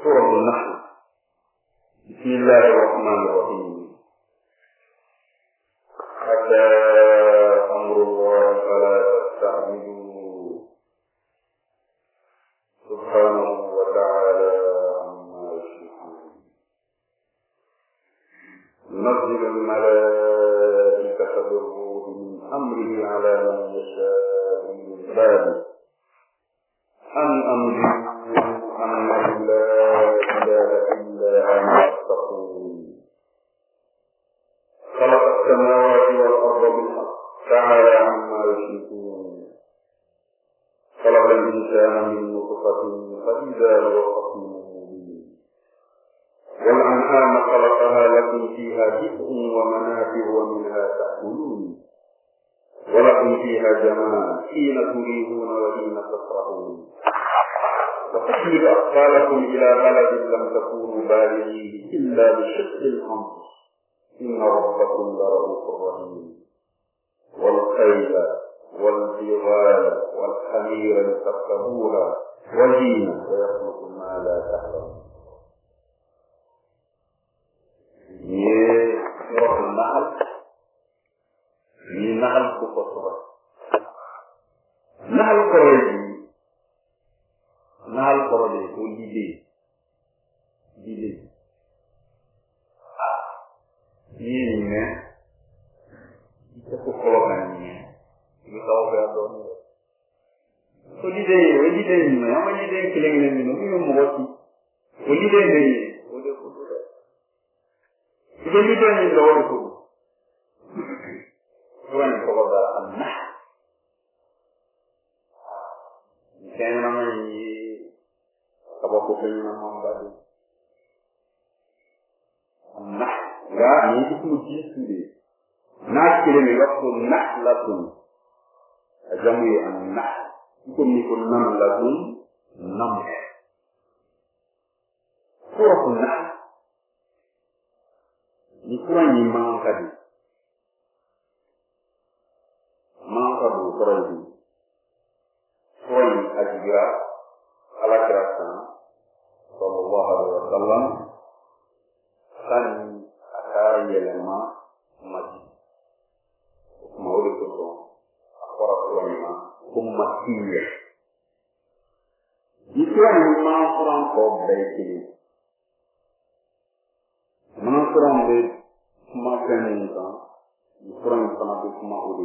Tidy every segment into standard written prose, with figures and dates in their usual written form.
سورة النحل. بسم الله الرحمن الرحيم. أتى أمر الله فلا تستعجلوا سبحانه وتعالى عما يشركون. ينزل الملائكة بالروح من أمره على من يشاء من عباده أن أنذروا أنه لا إله إلا أنا فاتقون. خلق السماوات والأرض بالحق تعالى عما يشركون. خلق الإنسان من نطفة فإذا هو خصيم مبين. والأنعام خلقها لكم فيها دفء ومنافع ومنها تأكلون ولكم فيها جمال حين تريدون وحين تسرحون. وتحمل أثقالكم إلى بلد لم تكونوا بالغيه إلا بشق الأنفس إن ربكم لرؤوف رحيم. والخيل والبغال والحمير لتركبوها وزينة ويخلق ما لا تعلمون. سورة النحل من نحل كفر نحل قريب نحل قريب وليدي yéèyàn ìṣẹ́kù kọlọ́kà nìyẹn ibi káwọ́ fẹ́ àdọ́nù rẹ̀. Olídé ìmọ̀ àwọn olídé ìkìlẹ̀gìlẹ̀ nínú nínú mọ̀ọ́tí olídé ìmẹ̀yẹ olè kòtò rẹ̀. Ibi olídé ìmẹ̀ lọ́wọ́ rẹ̀ kòtò. Wọ́n ní kọ́kọ́ bá àná. Ìkẹyìn náà yìí kabako fẹ́yìn náà máa ń bá dé. Àná. Nga ni ismu jinsi de na kire ne wakko nahlatun ajamu ya an-nah ko ni ko namlatun nam ko nah ni ko ni mankadi mankadu koraydi ko ni ajira ala kiratan sallallahu alaihi wasallam kan yelema mati mawle ko so akora ko ma kuma tiye ikra ni ma quran ko baytini ma quran be kuma kanin ta quran sama be kuma odi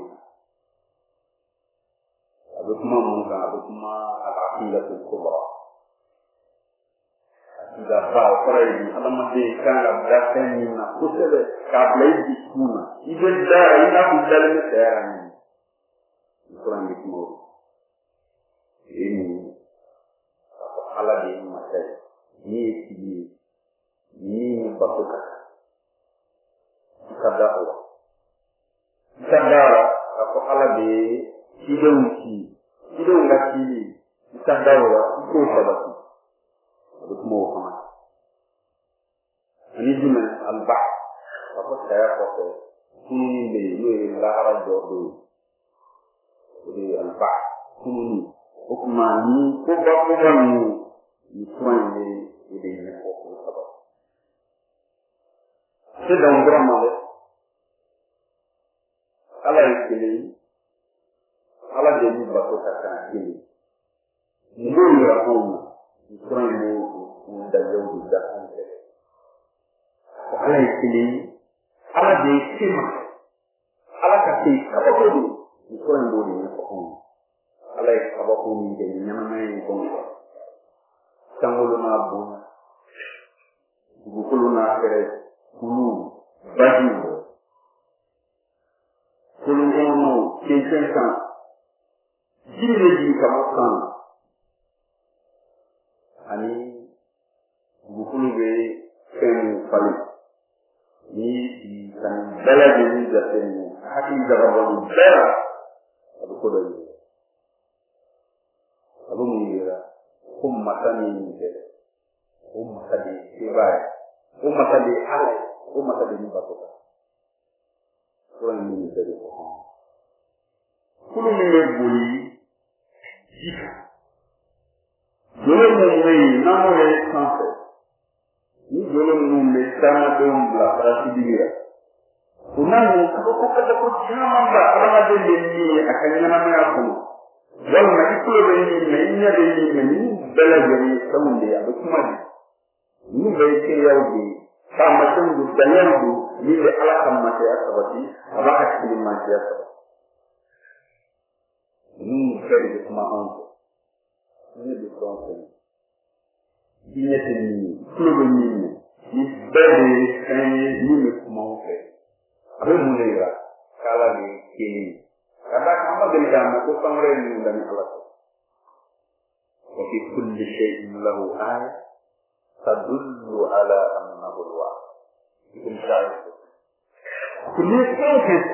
abu kuma mun ka abu kuma al-aqidatul kubra da ba orai alama de kanga daten na kusebe kabla hizi kuna ibe dara ina kudalme tayari Quran ni mo ini ala de masai ni batuka kada ako ala de sidon ngati kadawa ko sabati Bukmo kama ani dina alba apa saya foto kuni be la ara jodo di alba kuni ukmani ko ba ni soanye ide ni ko sabo sedang drama le ala ikili ala de ni ba ko kaka ikili ngoni ra homa Quran mu da yau da an ce ala ikili ala de sima ala ka ce sabako ni Quran do ni ko ala sabako ni de nyama mai ko tangulu na bu gukulu na kere kulu baju kulu no kensan jire ji kamakan ani bukulu be fen fali ni kan bela de ni da fen haki da rabu bela abu ko dai abu mun yira ummatan ni de ummatan ni bai ummatan ni ala ummatan ni bakota Quran ni de ko kulu ni buli jika Dole ne namu ne sanse ni jolon mum le sama dum la prati digira kunangu ko kada ko jaman ba ala de ni akanya na ma ko wal na ikulo de ni nya de ni bela jeri sawunde ya kuma ni be ke yawdi sama dum du dayandu ni be ala kam ma ya sabati aba akili ma ya sabati ni kadi kuma on ni de sonse ni te ni ikulo ni bele ni kuma on fe abe munira kala ni kini kada kama dengan kamu ko samre ni dan Allah wa fi kulli shay'in lahu ayat tadullu ala annahu al-wahid inshallah kulli shay'in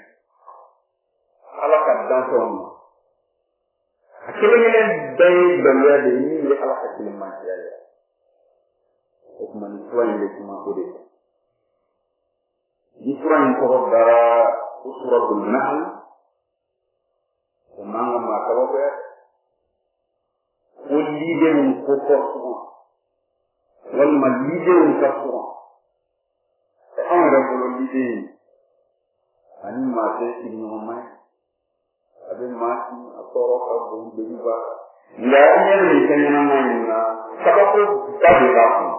ala kaddan ton akilin day balla de ni ala akilin ma ya ko man tuwan de kuma ko de di Quran ko dara suratul Nahl umanga makawabe ulide mun ko ko wal malide mun ko ko amara ko ulide ani ma te ibn umay abe ma atoro ko bu biba la ni kenyana na sabako dabe ba ko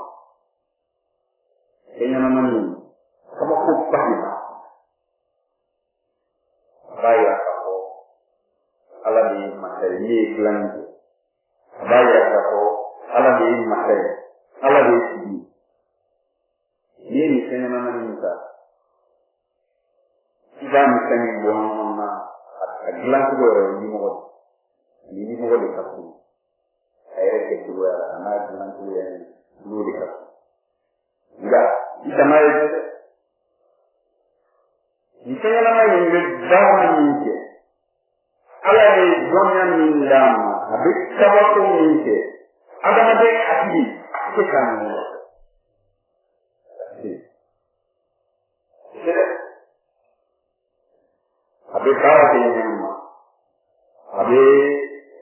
kenyana mani kama kupahina baya kako ala ni materi ni langu baya kako ala ni materi ala ni ni kenya na nita idan kenya bona aglangu gore ni mo de kapu ayre ke tuwa ana aglangu ya ni de kapu ya itamaye Misalnya nama yang berjalan ini, ala ni dunia ni lama, habis sabatu ini, ada macam hati, kita ni. Habis kau ni mana? Habis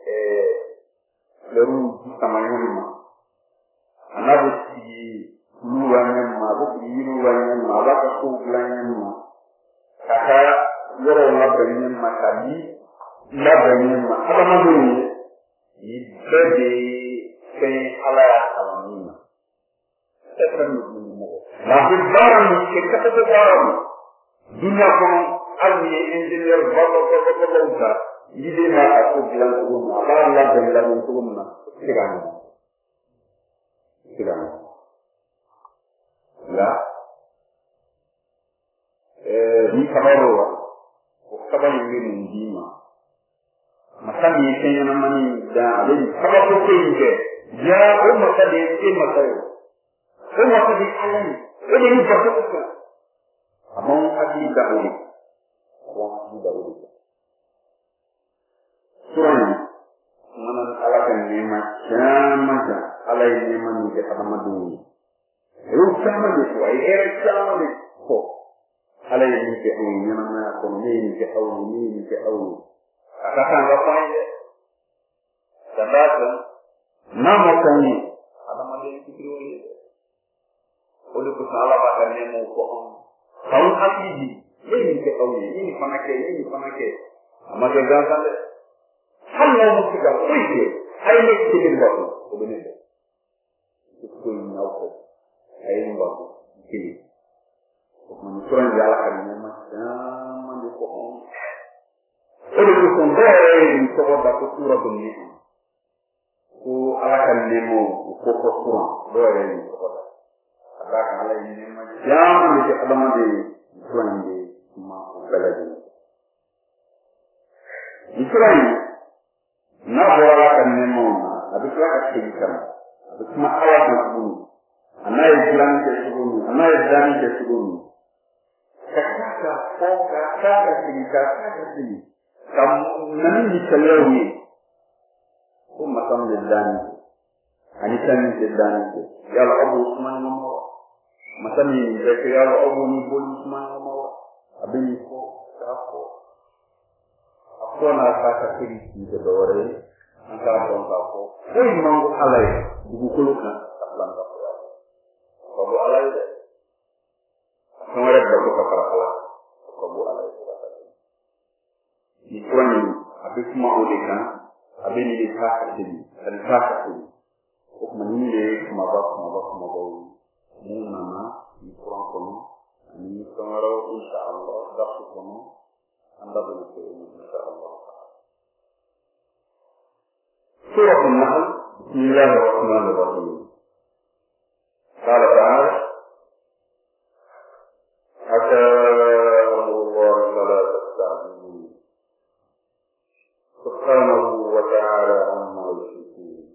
baru sama ni mana? Anak bukti luarnya mana? Bukti luarnya mana? Bukti luarnya mana? Kata yoro labanyen makadi labanyen makadamadu ibede ke ala alamina tekan mo labi baram ke kata baram dunia ko almi engineer baba ide ma aku bilang ko ala labanyen ko na sigan ya ni kabarowa ko kabani ngini ndima masami kenya na mani da ali kabako kenge ya o makade ke makayo o makade alani o ni bakko amon adi daudi surani manan alakan ni ma chama alai ni mani ke tamadu ru chama ni ko ai chama ni ko ala ni ke au ni na ko ni ke au akaka ngapa ile sabata na mokani ala mali fikiri wale ole ko sala ba kan ne mo ko kaun hakiji ni ke au ni fanake amaga ganta le hanno mo tiga kuike ay ne tiga ngako ko bene ko ni ngako ay ngako kini Menurut dia akan memang di pohon. Oleh itu sendiri di sebuah batu surah dunia. Ku akan nemo ku kokoran doa ini kepada. Akan alai nemo jangan di alam di tuan di mau belaju. Israel nak akan nemo, habis akan tinggal, habis masalah masuk. Anai jalan ke sebelum, anai jalan ke sebelum. Kata sini. Kamu nanti dikelaui. Kau macam jalan. Anisan jalan. Ya Allah Abu Usman ngomong. Macam ni, ya Allah Abu ni boleh Usman ngomong. Abis itu apa? Aku nak kata sini kita dore. Angkat orang kau. Kau manggu alai. Buku luka. Tak langkah. abin ni hakati dan hakati ukmanile mabak munana di Quran kono ni tongaro insyaallah dafu kono anda boleh insyaallah. Surah An-Nahl Bismillahirrahmanirrahim. Qala ta'ala Ata Allah la tasta'jilu Subhanahu wa ta'ala amma yushrikun.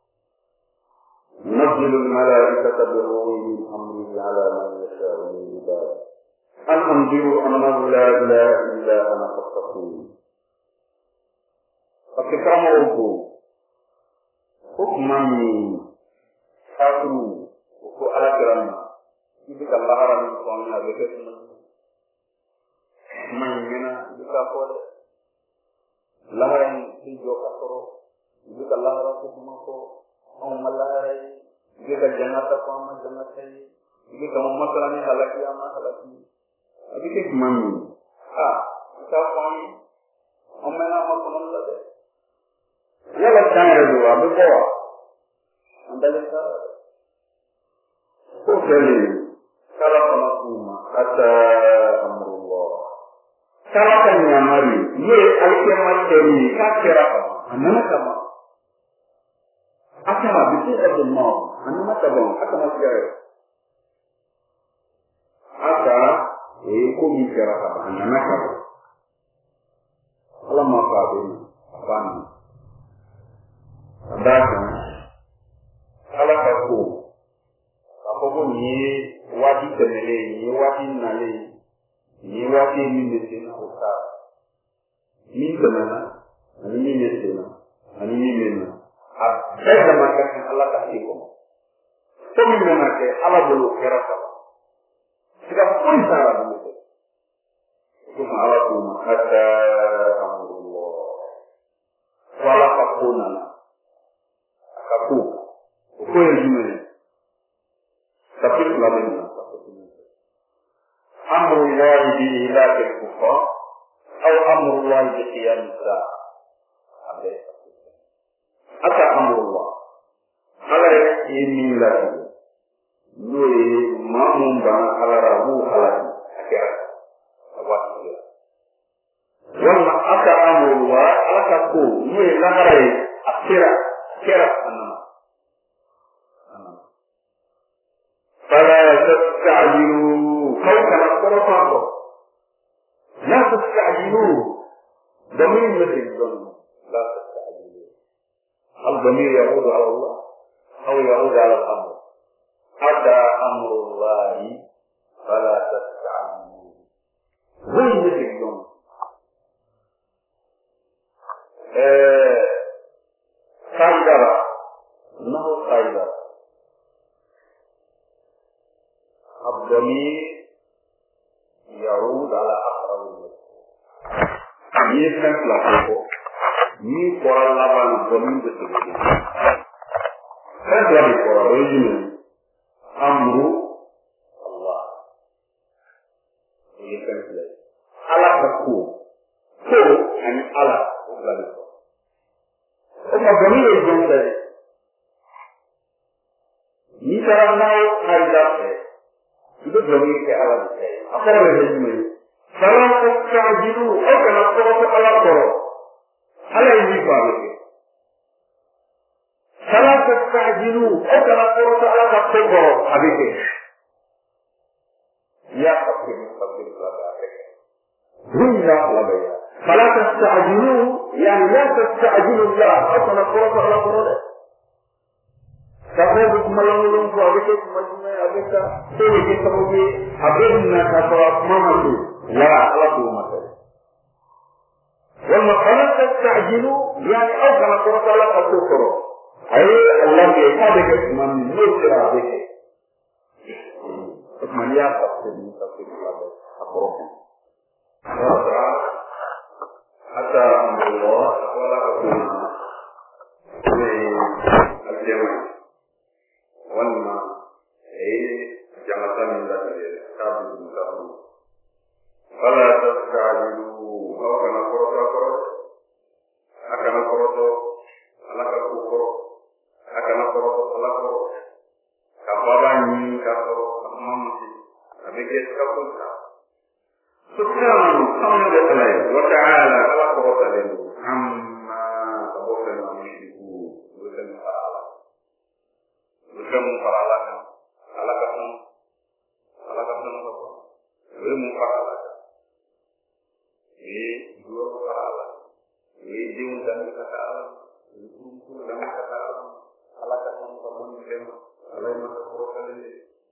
ننزل الملائكة بالروح من أمره على من يشاء من عباده أن أنذروا أنه لا إله إلا أنا فاتقون. Ketika mau hukuman satu hukum ala kerana itu kalau orang soalnya begitu mana bisa kau laharan hijau kasoro itu kalau orang hukum aku orang malai jika jannata kaum jannatai jika kaum masalahnya halaki ama halaki abis mami kita kaum omena masalah lade ya ladang dua beberapa anda lihat kali kalau kamu kata amrullah kalau kamu mari ye al-kiamat dari kafirah anak kamu Akama bisu Allah, anu mata bang, akama siapa? Aka, aku bicara apa? Anak apa? Alam apa ini? Apa ni? Adakah? Kalau aku pun ni wadi temele, ni wadi nale, ni wadi minusina oka, minusina, ani minusina, ani minusina. Ada macam Allah kasih kamu. Semua ke Allah belum kira apa. Tidak pun salah begitu. Cuma Allah pun ada Allah. Wala kapunana. Kapu. Apa yang gimana? Tapi lain. Amrullah bi ilahil kufar. Atau amrullah bi qiyam sa'ah. Ada. Ata amrullah ala ini lagi lui mamum bang ala rabu halal akhirat awak dia wala ata amrullah ala kaku lui lahare akhirat anama fala tastajilu kau kana qurafaqo la tastajilu damin mithil la الضمير يعود على الله أو يعود على الأمر. أتى أمر الله فلا تستعجلوه. وين بتجون؟ قاعدة إنه قاعدة. الضمير يعود على أقرب المذكور. يفهم لفظه. Ni koran laban domin betul. Saya telah koran ini amru Allah. Ini kan sudah. Allah berku. Ku ani Allah berlalu. Oma domin itu jadi. Ni cara naik hajat. Itu domin ke Allah. Apa yang ini? Kalau kita jiru, kalau kita Allah korok. Ala ini pahami. Salah tersajilu, kalau korban Allah tak tegak, habis. Ya, pasti berada. Bunda lebih. Salah tersajilu, yang la tersajilu Allah, kalau korban Allah berada. Sampai bermalam-malam tu, habis habis tu kita pergi, habis nak apa mana tu? Ya, Allah tu mati. وما خلق تستعجلوا يعني أو كما قلت الله فتكروا أي الله يحبك من يسر بك من يأخذ من تفسير الله أقربهم حتى أمر الله ولا أكون الجمع وما جمعة من ذلك كابل المتابع فلا تستعجلوا أو كما قرأت akan korot kapunta subhanahu wa ta'ala ala qawlan amma qawlan mushriku bukan parala ala kapun ilmu parala dua parala diun dan kata alam ilmu dan kata alam ala kapun ala qawlan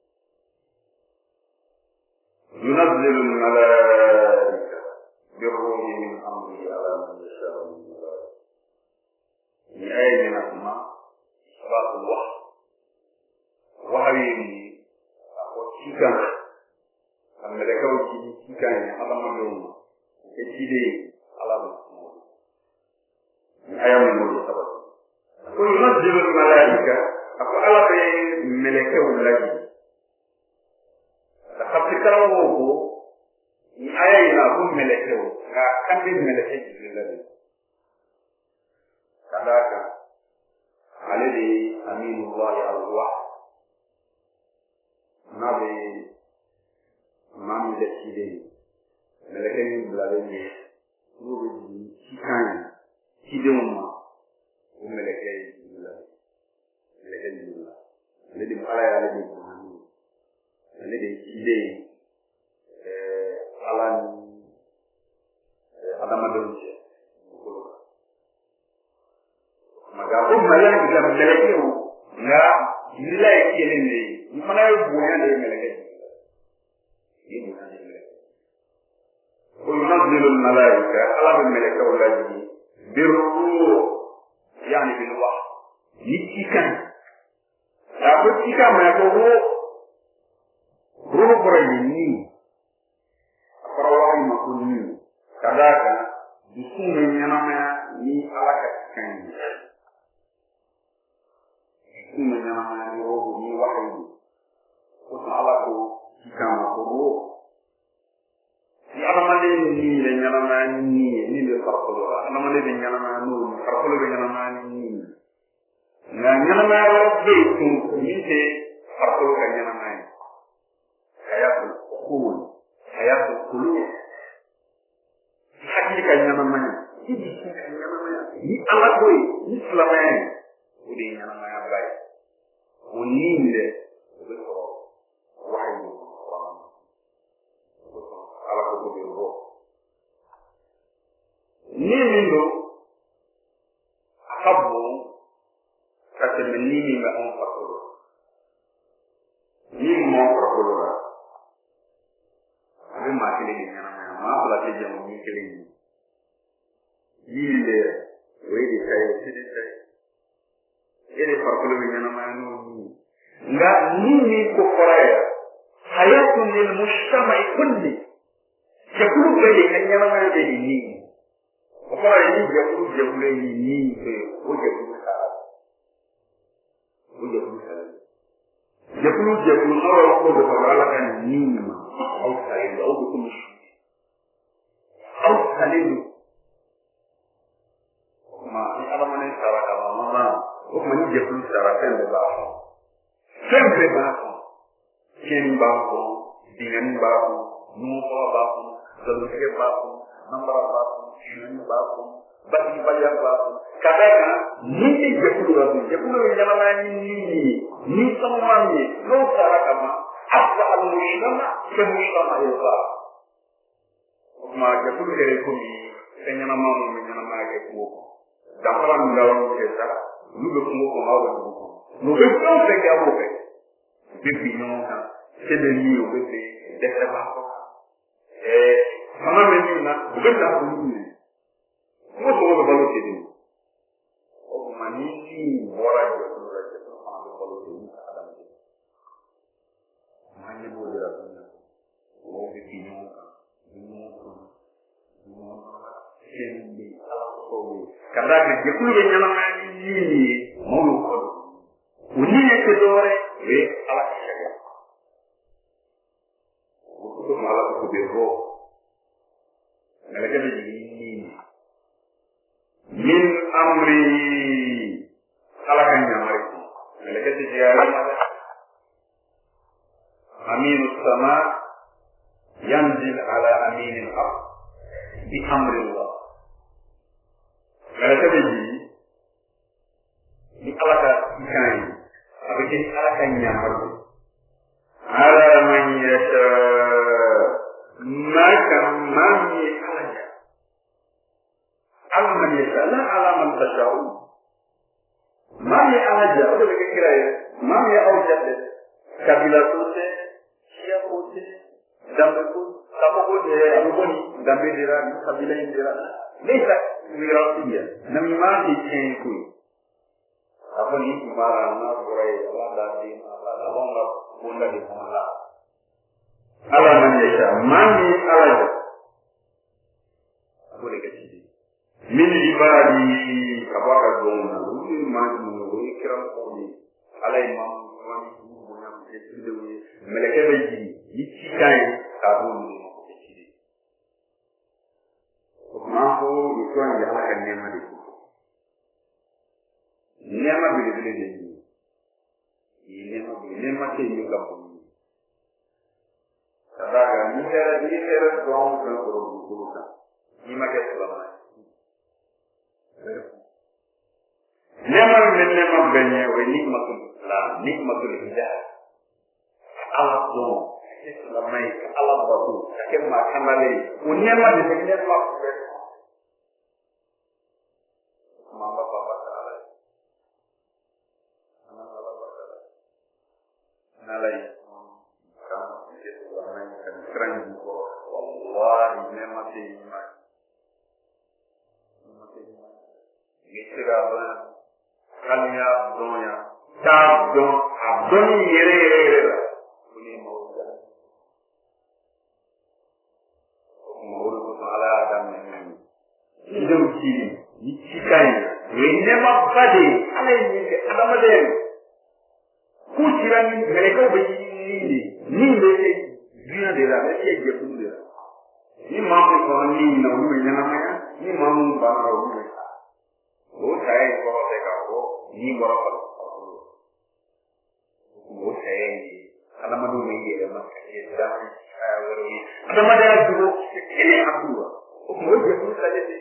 ينزل الملائكة بالروح من أمره على من يشاء من عباده. من أين نسمع صلاة الوحي وحي وشيكا الملائكة وشيكا على مليون كشيدي على مليون من أيام الملائكة وينزل الملائكة أفعل الملائكة والذي Ketika itu, ayat ini aku melekeu, kan dia melekeu juga. Katakan, alladhi aminullah al-wah, nabi mami dekide, melekeu belalainya, rubi cikan, ciduma, melekeu juga, alladhi malaya alladhi ini ide alam adam manusia. Maka aku malah bisa melekeu, nggak nilai ini. Mana yang punya dia melekeu? Ini bukan melekeu. وينزل الملائكة على الملائكة الذي بالروح يعني بالوحي. يتكلم. Aku jika mereka Ruh ini, para orang makhluk ini, kadang disuruh namanya ni alakatkan, disuruh namanya ni roh ni wahyu, usah alakku jika makhluk, si alamanya ni dengan namanya ni dia terpeluk, alamanya dengan namanya nur, terpeluk dengan namanya ni, dengan namanya roh itu ni terpeluk dengan namanya. Hayatul uqul, hayatul qulub. Hakikatnya namanya. Ini alat boy, ini selamanya. Udah namanya baik. Unin deh. Wahyu. Ala kutubil roh. Ini minggu. Akabu. Kata menini ma'am fakul. Ini mau fakul. Tapi mati lagi namanya, maaf lagi jangan mikir ini. Gila, wedi saya, sini saya. Ini perkulunya namanya nuni. Enggak nuni kufaraya. Hayatun lil mujtama'i kulli. Jakulu beli hanya namanya jadi ini. Kufaraya ini jakulu ini ke, jakulu saat. Jakulu saat. Jakulu orang kau berpengalaman ini mah. أو سعيد أو بكل شيء أو سليم ما أنا من السرعة ما وكمان يجي كل السرعة كم بباعه كم باعه دينان باعه نوفا باعه زلوكي باعه نمبر باعه شين باعه بس يبايع باعه كذا نيجي جكولو yang namanya ni semuanya lo cara kamu apa al-mujtama ke-mujtama itu. Maka itu dari kami menyama ke kuku. Dalam dalam kita, lu berkuku mau berkuku. Lu berkuku sekian apa? Bibinyo kan, sedemikian betul. Dasar apa? Sama menina, bukan dah ini. Semua berbalu jadi. Oh manini orang berbalu jadi. Berbalu jadi ada. Hanya boleh rasanya. Oh, begini, sendi, alam kowe. Karena dia kulo yang namanya ini mau lupa. Uninya kedore, ala syariat. Untuk malah kubiro. Mereka begini. Min amri salahnya mereka. Mereka sejarah Aminus sama ينزل على أمين الأرض بأمر الله mereka biji di alaka ikan abis alaka nyamar ala man yasha maka man yasha ala man yasha la ala man tasha'u man yasha udah kira ya man yasha kabila sute siapa sute dan betul kamu pun aku pun dan beda kabila ini beda lesa wirasiya nami mati chenku apa ni mara na borai ala dadi ala abonga bunda di mala ala manisha mani ala boleh kecil min ibadi kabaka gona uli mani uli kiram kodi ala imam wani bunya kecil meleke beji ichikai kabuni mampu itu yang dilakukan nema di situ. Nema bila-bila ini. Nema sehingga kampung. Katakan, ini era doang kan berbuka. Nema keselama. Nema banyak, nikmatul Islam, nikmatul hidayah. Allah doang. Selama ini Allah batu, kakek makan lagi. Nema di sini nema mama bapa salah, anak bapa salah, nalai, kamu itu orang yang keren juga. Allah ini mati iman, istirahat, kalian abdonya, abdoni yere, ini mau jalan, mau ala dan hidup kiri. Ichikai nema pade ala ni adamade kuchira ni mereka ni leke dunia de la leke je kunde ni mamu ko ni na wu ni na maya ni mamu ba na wu o sai ko te ka ko ni ngoro ko o sai ni adamadu ni de ma ke da wori adamade du ini aku o mo je ku sale de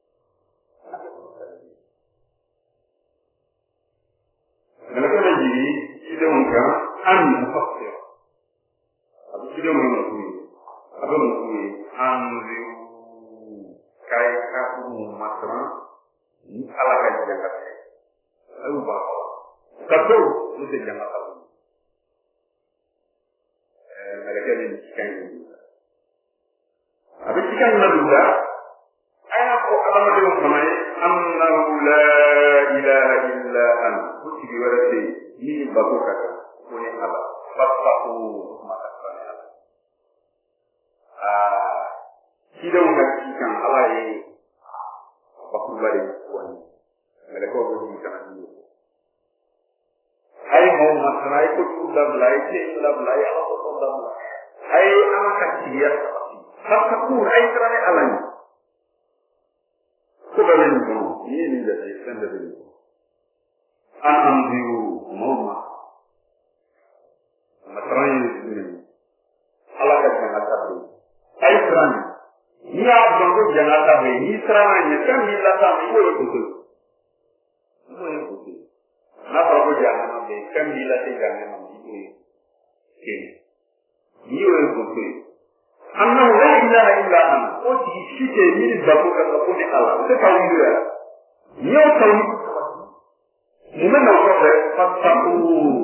mereka lagi tidak mungkin anfasir. Apa tidak mungkin? Apa mungkin? Anziu kaya kamu matra ni ala kaya jangan. Lalu bahawa satu itu jangan tahu. Mereka ini sekian. Apa sekian juga? Aku alam ada mana? Annahu la ilaha illa an. Kuci berarti ini bagus kata. Punya Allah. Fattahu mata Allah. Tidak mengatakan Allah ini bagus balik Tuhan. Mereka berbicara dulu. Hai mau masalah itu sudah belai, sudah belai Allah sudah belai. Hai anak kecil, fattahu hai kerana Allah. Sudah ini jadi sendiri. Anamdiu mama. Matrai ini. Allah jangan tahu. Aisran. Ia bangku jangan tahu. Israelnya kan bila tahu itu. Itu. Napa aku jangan tahu. Kan bila jangan tahu itu. Itu. Anna la ilaha illa ana. O ti shike ni babu ka ko ni Allah. O ta yi ya. Yo ta yi. Mun na ko da fatahu.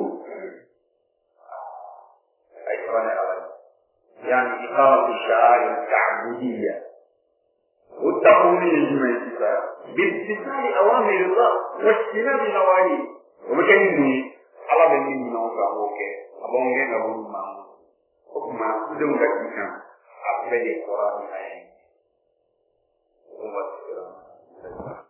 Ai kana Allah. Yani iqamatu sya'air ta'budiyya. O taquni ni kita. Bil tisali awamir Allah wa ijtinabi nawahi. O makan ni Allah ni ni na ka oke. Abonge na bu ma. O kuma udun ga kikan. Apa yang Quran ini? Umat Islam.